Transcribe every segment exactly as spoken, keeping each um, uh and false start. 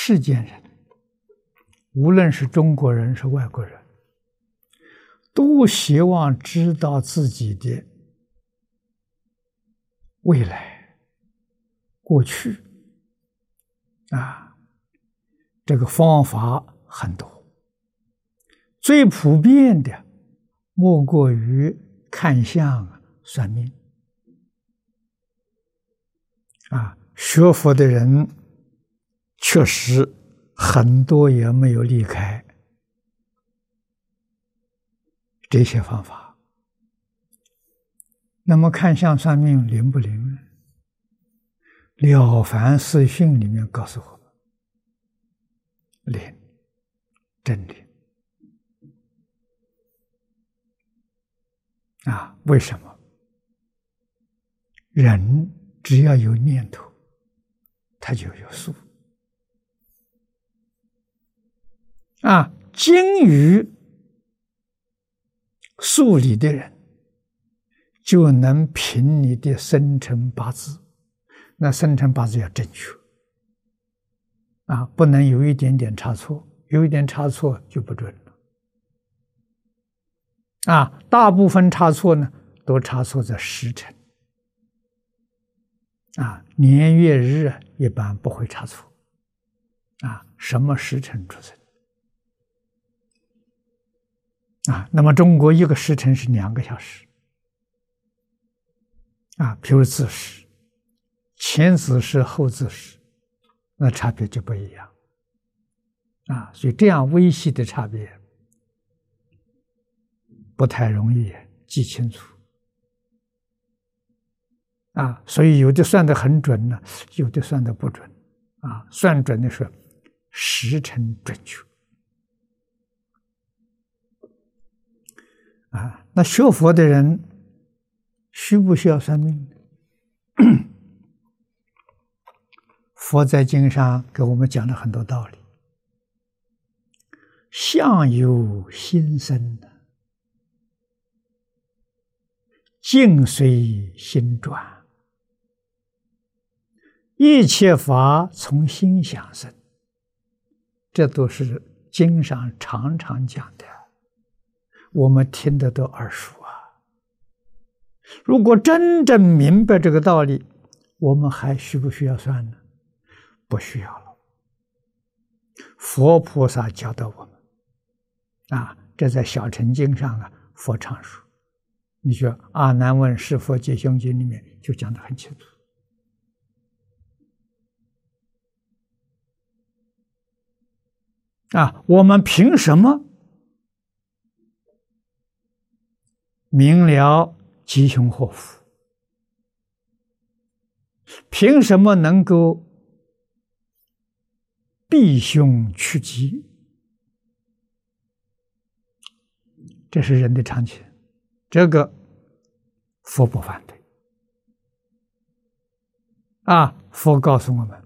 世间人，无论是中国人是外国人，都希望知道自己的未来、过去啊，这个方法很多，最普遍的莫过于看相、算命啊。学佛的人确实很多也没有离开这些方法。那么看相算命灵不灵呢？了凡四训里面告诉我们，灵，真灵啊！为什么？人只要有念头，他就有数啊。精于数理的人，就能凭你的生辰八字，那生辰八字要正确啊，不能有一点点差错，有一点差错就不准了啊。大部分差错呢，都差错在时辰啊，年月日啊，一般不会差错啊。什么时辰出生啊？那么中国一个时辰是两个小时啊，譬如子时，前子时后子时，那差别就不一样啊。所以这样微细的差别不太容易记清楚啊。所以有的算得很准呢，有的算得不准啊。算准的是时辰准确啊。那学佛的人需不需要算命？佛在经上给我们讲了很多道理。相由心生，境随心转，一切法从心想生，这都是经上常常讲的，我们听得都耳熟啊。如果真正明白这个道理，我们还需不需要算呢？不需要了。佛菩萨教导我们啊，这在小乘经上啊，佛常说。你说《阿难问是佛解胸经》里面就讲得很清楚啊。我们凭什么明了吉凶祸福？凭什么能够避凶趋吉？这是人的常情，这个佛不反对啊。佛告诉我们，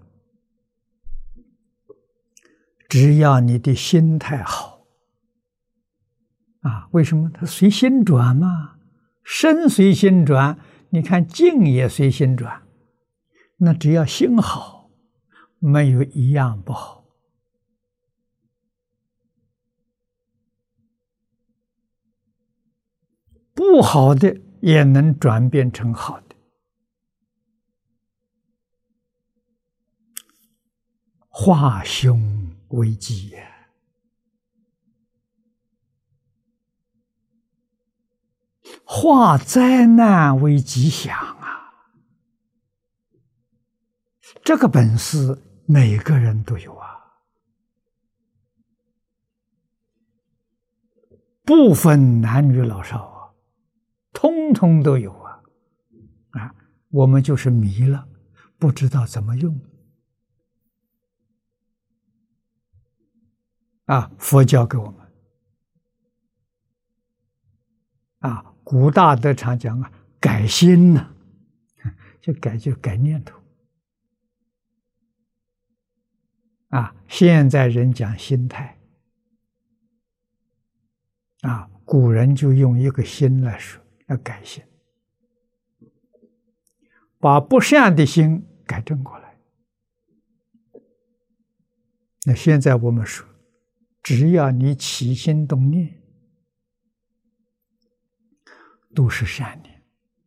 只要你的心态好啊。为什么？它随心转嘛，身随心转，你看境也随心转，那只要心好，没有一样不好。不好的也能转变成好的。化凶为吉也，化灾难为吉祥啊！这个本事每个人都有啊，不分男女老少啊，通通都有啊！啊，我们就是迷了，不知道怎么用啊。佛教给我们啊，古大德常讲啊，改心呢、啊，就改就改念头啊。现在人讲心态啊，古人就用一个心来说，要改心，把不善的心改正过来那现在我们说，只要你起心动念，都是善念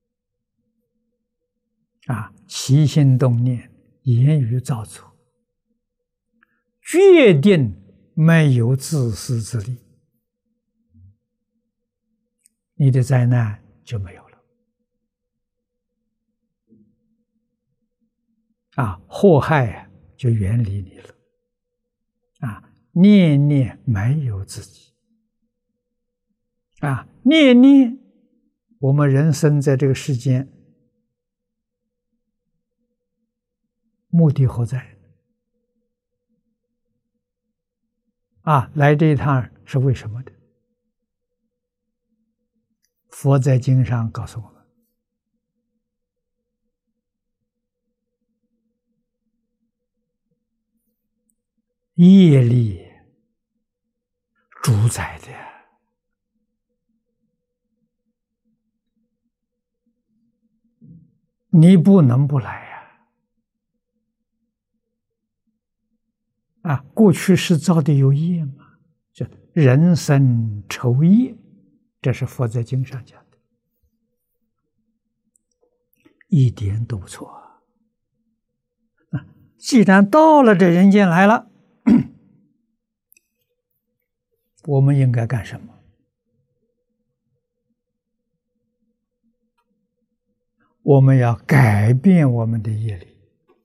啊！起心动念，言语造作，决定没有自私自利，你的灾难就没有了啊！祸害就远离你了啊！念念没有自己啊！念念，我们人生在这个世间，目的何在？啊，来这一趟是为什么的？佛在经上告诉我们，业力主宰的，你不能不来呀！啊，过去是造的有业嘛，就人生愁业，这是佛在经上讲的，一点都不错啊！既然到了这人间来了，我们应该干什么？我们要改变我们的业力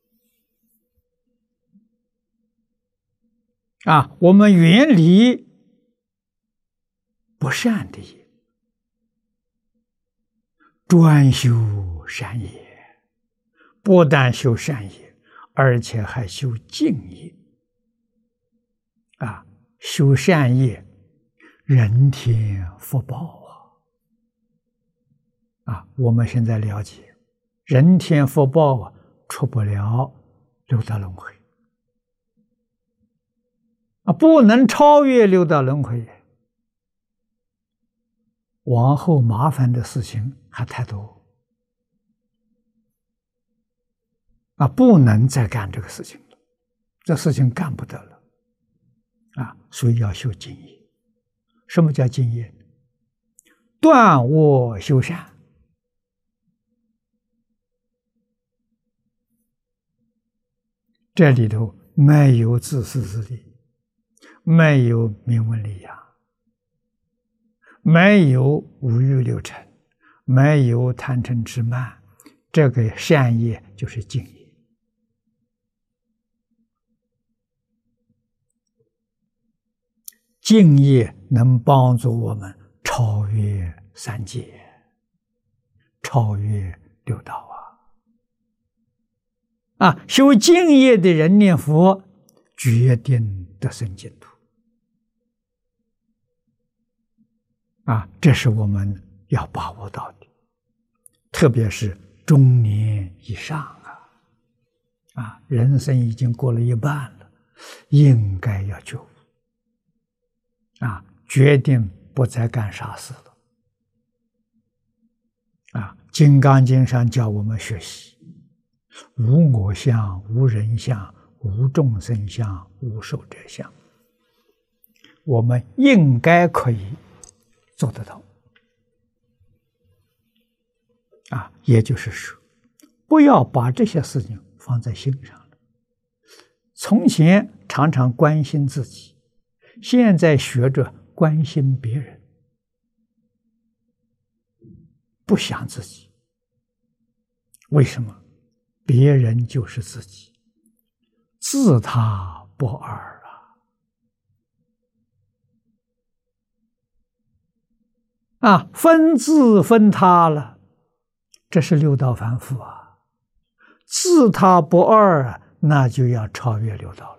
啊！我们远离不善的业，专修善业，不但修善业，而且还修净业啊！修善业，人天福报啊！啊，我们现在了解，人天福报啊，出不了六道轮回啊，不能超越六道轮回，往后麻烦的事情还太多啊，不能再干这个事情了，这事情干不得了啊，所以要修净业。什么叫净业？断恶修善。这里头没有自私自利，没有名闻利养，没有五欲六尘，没有贪嗔痴慢，这个善业就是净业。净业能帮助我们超越三界，超越六道啊！啊，修净业的人念佛，决定得生净土啊！这是我们要把握到的，特别是中年以上啊，啊，人生已经过了一半了，应该要觉悟啊，决定不再干傻事了啊！《金刚经》上教我们学习。无我相，无人相，无众生相，无寿者相。我们应该可以做得到啊！也就是说，不要把这些事情放在心上了。从前常常关心自己，现在学着关心别人，不想自己。为什么？别人就是自己，自他不二啊！啊，分自分他了，这是六道凡夫啊！自他不二啊，那就要超越六道了。